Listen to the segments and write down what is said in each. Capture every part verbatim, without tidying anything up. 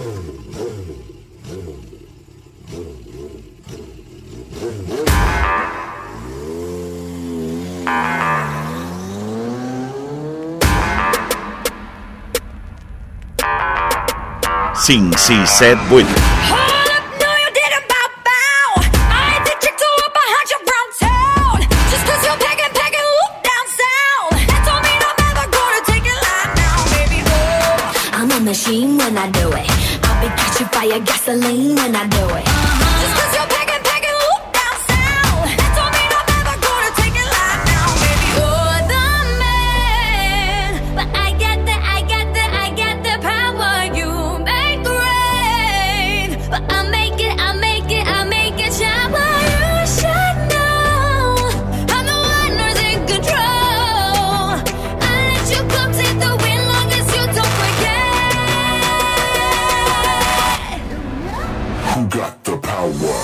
Sin Si Said With. Machine when I do it, I'll be catching fire, gasoline when I do it. Uh-huh. Just 'cause you're packing, packing, whoop down south. That don't mean I'm ever gonna take it lying down, baby. You're the man, but I got the, I got the, I got the power. You make rain, but I make it, I make it, I make it shower. You should know I'm the one who's in control. I let you come take the wheel long as you don't forget. Who got the power?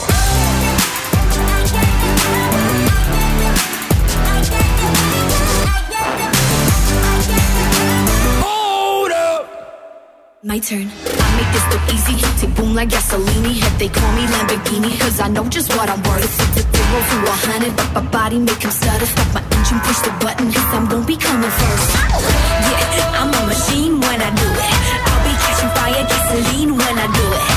Hold up. My turn. I make this look easy. Take boom like gasoline. If they call me Lamborghini, 'cause I know just what I'm worth. It's a zero to a hundred, but my body make him stutter. Stop my engine, push the button, 'cause I'm gon' be coming first. Yeah, I'm a machine when I do it. I'll be catching fire, gasoline when I do it.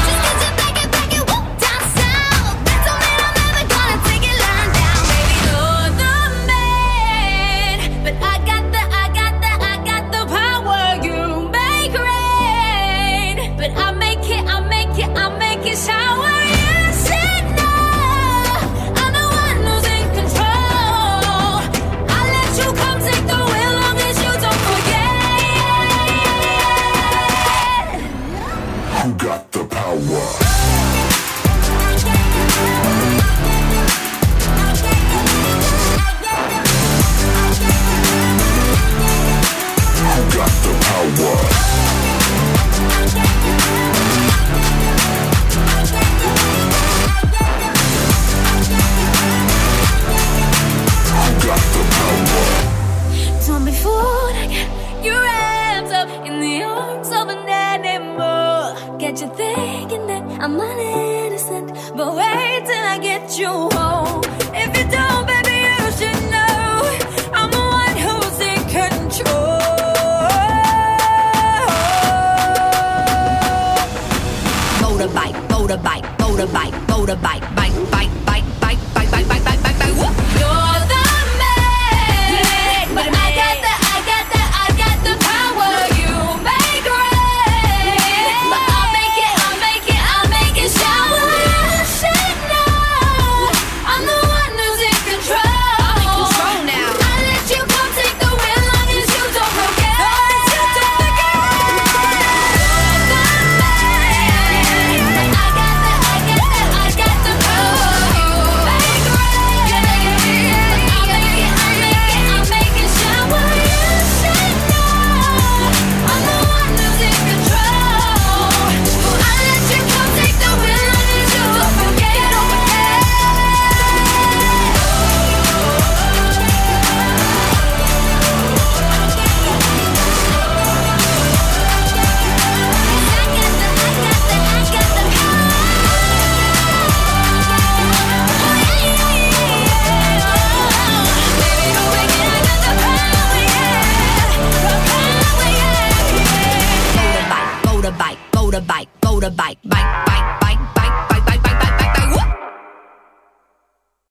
You thinking that I'm innocent, but wait till I get you home. If you don't, baby, you should know I'm the one who's in control. Motorbike, motorbike, motorbike, motorbike, bike, bike, bike, bike, bike, bike, bike, bike, bike, bike. Whoop. You're the man, but I got the, I got the, I got the power. You make rain, but I'll make it, I'll make it, I'll make it shower. You should know I'm the one who's in control. I'm in control now. I let you come take the wheel long as you don't forget. Long as you don't forget. You're the man, but I got the, I got the, I got the power. You make rain, but I'll make it, I'll make it, I'll make it shower. You should know I'm the one who's in control. I let you come take the wheel long as you don't forget. Don't forget. Motorbike, motorbike, motorbike, motorbike, bike, bike,